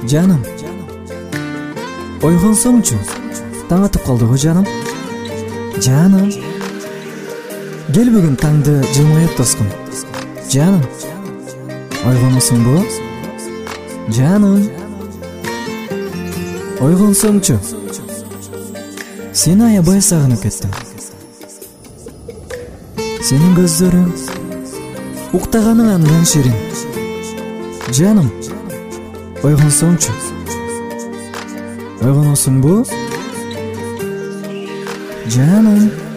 Жаным, ойгонсоңчу. Таң атып калды го жаным. Жаным, кел бүгүн таңды жылмайып тоскун. Жаным, ойгоносуңбу? Жаным, ойгонсоңчу. Сени аябай сагынып кеттим. Сенин көздөрүң уктаганың андан ширин. Жаным, ойгонсоңчу. Ойгоносуңбу? Жаным.